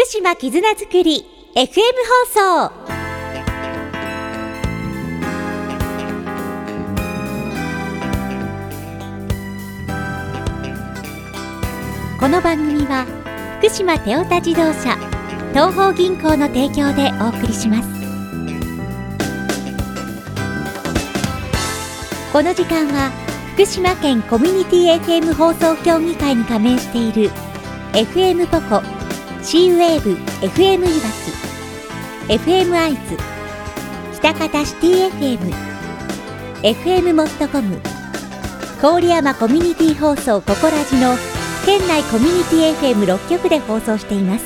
福島絆づくり FM 放送。この番組は福島テオタ自動車東邦銀行の提供でお送りします。この時間は福島県コミュニティ FM 放送協議会に加盟している FM ポコ、C ウェーブ FM いわき、 FM アイズ、北方シティ FM、 FM モットコム、郡山コミュニティ放送ココラジの県内コミュニティ FM6 局で放送しています。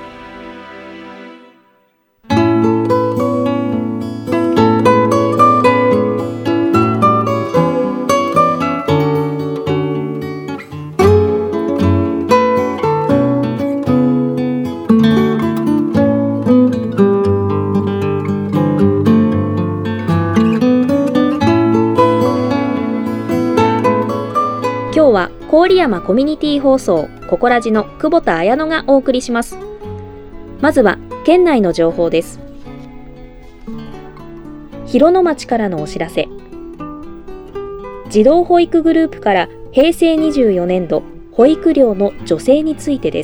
今日は郡山コミュニティ放送ココラジの久保田彩乃がお送りします。まずは県内の情報です。広野町からのお知らせ。児童保育グループから平成24年度保育料の助成についてです。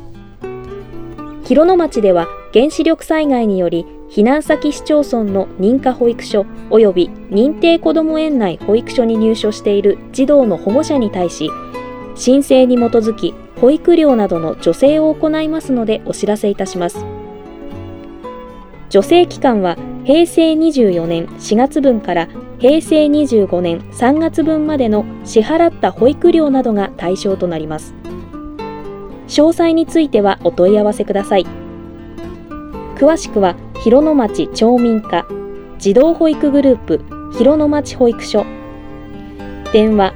広野町では原子力災害により避難先市町村の認可保育所及び認定こども園内保育所に入所している児童の保護者に対し、申請に基づき保育料などの助成を行いますのでお知らせいたします。助成期間は平成24年4月分から平成25年3月分までの支払った保育料などが対象となります。詳細についてはお問い合わせください。詳しくは広野町町民課児童保育グループ広野町保育所、電話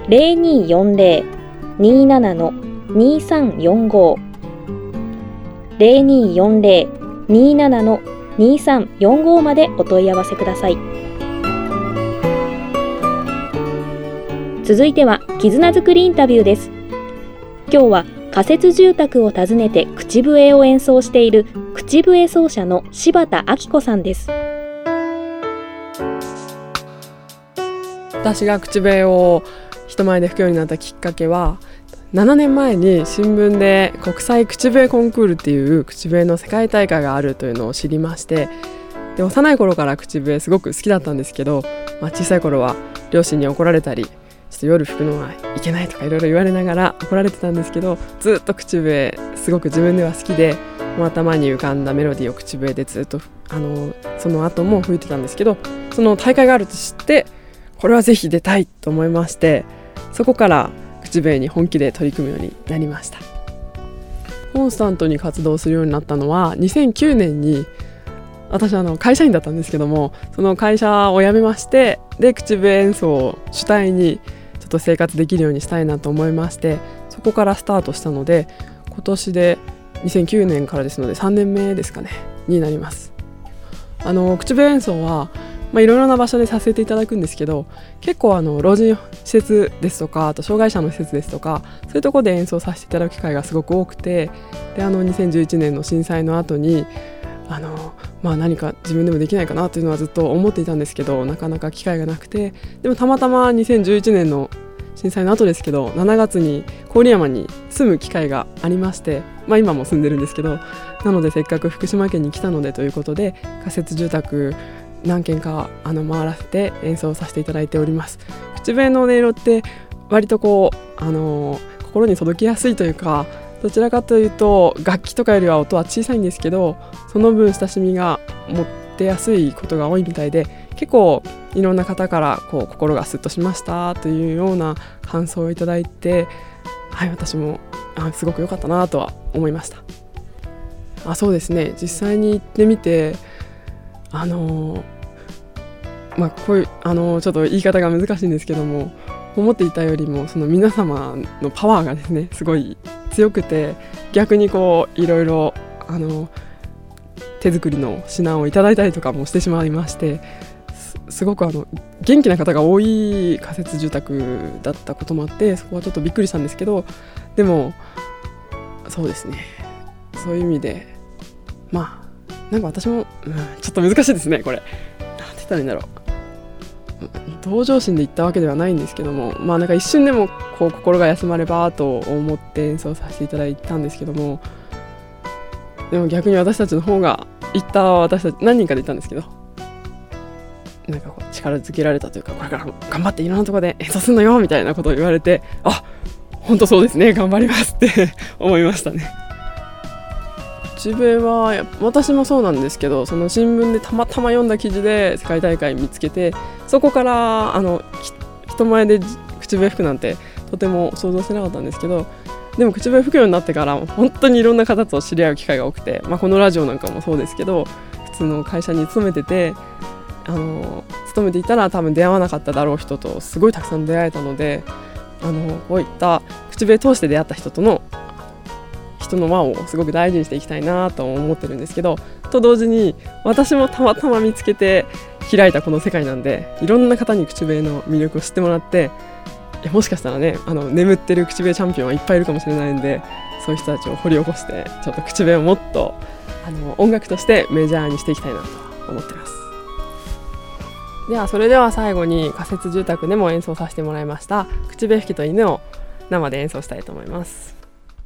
0240-27-2345 0240-27-2345 までお問い合わせください。続いては絆づくりインタビューです。今日は仮設住宅を訪ねて口笛を演奏している口笛奏者の柴田明子さんです。 私が口笛を人前で吹くようになったきっかけは、7年前に新聞で国際口笛コンクールっていう口笛の世界大会があるというのを知りまして、で幼い頃から口笛すごく好きだったんですけど、小さい頃は両親に怒られたり、ちょっと夜吹くのはいけないとかいろいろ言われながら怒られてたんですけど、ずっと口笛すごく自分では好きで、もう頭に浮かんだメロディーを口笛でずっとその後も吹いてたんですけど、その大会があると知ってこれはぜひ出たいと思いまして、そこから口笛に本気で取り組むようになりました。コンスタントに活動するようになったのは2009年に、私会社員だったんですけども、その会社を辞めまして、で口笛演奏を主体にちょっと生活できるようにしたいなと思いまして、そこからスタートしたので、今年で2009年からですので3年目ですかねになります。口笛演奏はいろいろな場所でさせていただくんですけど、結構老人施設ですとか、あと障害者の施設ですとか、そういうところで演奏させていただく機会がすごく多くて、で2011年の震災の後に何か自分でもできないかなというのはずっと思っていたんですけど、なかなか機会がなくて、でもたまたま2011年の震災の後ですけど、7月に郡山に住む機会がありまして、今も住んでるんですけど、なのでせっかく福島県に来たのでということで、仮設住宅何軒か回らせて演奏させていただいております。口笛の音色って割と心に届きやすいというか、どちらかというと楽器とかよりは音は小さいんですけど、その分親しみが持ってやすいことが多いみたいで、結構いろんな方から心がスッとしましたというような感想をいただいて、私もすごく良かったなとは思いました。そうですね、実際に行ってみてこういうちょっと言い方が難しいんですけども、思っていたよりもその皆様のパワーがですねすごい強くて、逆にいろいろ手作りの品をいただいたりとかもしてしまいまして、すごく元気な方が多い仮設住宅だったこともあって、そこはちょっとびっくりしたんですけど、でもそうですね、 そういう意味でなんか私も、ちょっと難しいですねこれ。なんて言ったらいいんだろう。同情心で言ったわけではないんですけども、なんか一瞬でもこう心が休まればと思って演奏させていただいたんですけども、でも逆に私たちの方が私たち何人かで行ったんですけど、なんかこう力づけられたというか、これからも頑張っていろんなところで演奏するのよみたいなことを言われて、本当そうですね、頑張りますって思いましたね。口笛は私もそうなんですけど、その新聞でたまたま読んだ記事で世界大会見つけて、そこから人前で口笛吹くなんてとても想像してなかったんですけど、でも口笛吹くようになってから本当にいろんな方と知り合う機会が多くて、このラジオなんかもそうですけど、普通の会社に勤めてて勤めていたら多分出会わなかっただろう人とすごいたくさん出会えたので、こういった口笛通して出会った人の輪をすごく大事にしていきたいなと思ってるんですけど、と同時に私もたまたま見つけて開いたこの世界なんで、いろんな方に口笛の魅力を知ってもらって、もしかしたらね眠ってる口笛チャンピオンはいっぱいいるかもしれないんで、そういう人たちを掘り起こしてちょっと口笛をもっと音楽としてメジャーにしていきたいなと思ってます。それでは最後に仮設住宅でも演奏させてもらいました口笛吹きと犬を生で演奏したいと思います。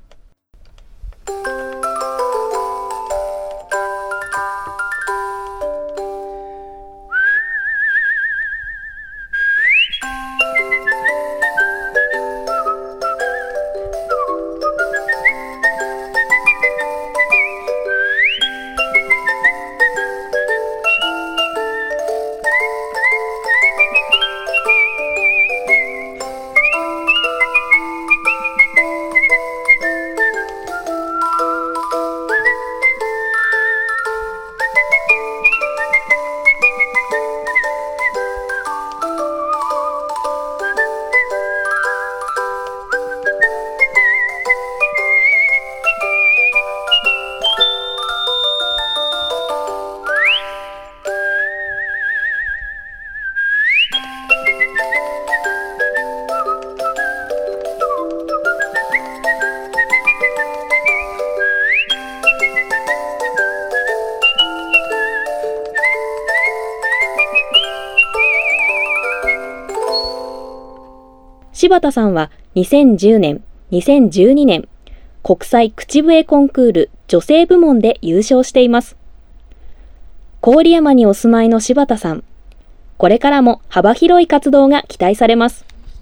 柴田さんは2010年、2012年、国際口笛コンクール女性部門で優勝しています。郡山にお住まいの柴田さん、これからも幅広い活動が期待されます。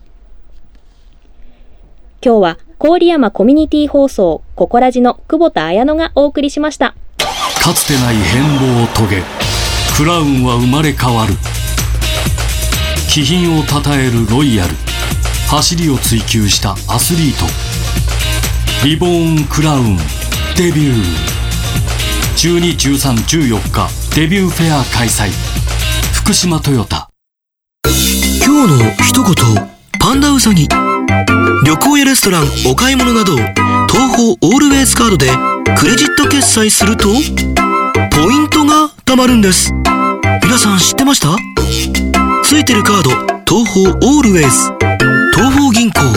今日は郡山コミュニティ放送ココラジの久保田彩乃がお送りしました。 かつてない変貌を遂げ、クラウンは生まれ変わる。気品をたたえるロイヤル、走りを追求したアスリート。リボーンクラウンデビュー。12、13、14日デビューフェア開催。福島トヨタ。 今日の一言、パンダウサギ。旅行やレストラン、お買い物など東宝オールウェイズカードでクレジット決済するとポイントが貯まるんです。皆さん知ってました？ついてるカード、東宝オールウェイズ、東宝銀行。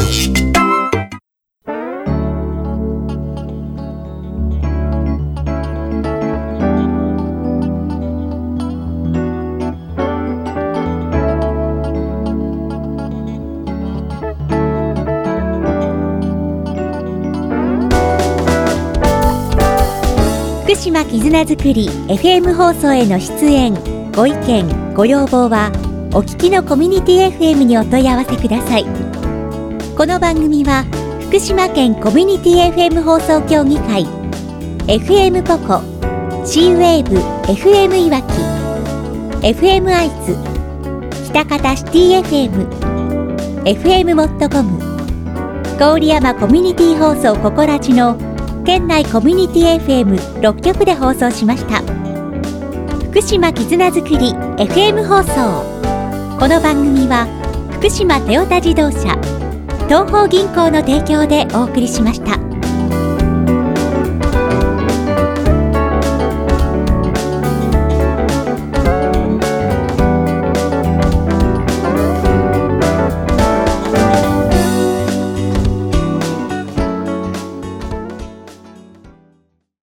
福島絆づくり FM 放送への出演ご意見ご要望はお聞きのコミュニティ FM にお問い合わせください。この番組は福島県コミュニティ FM 放送協議会 FM ポコ C-WAVE FM いわき FM アイズ喜多方シティ FM FM モットコム郡山コミュニティ放送ココラジの県内コミュニティ FM6 局で放送しました。福島絆づくり FM 放送。この番組は福島トヨタ自動車、東邦銀行の提供でお送りしました。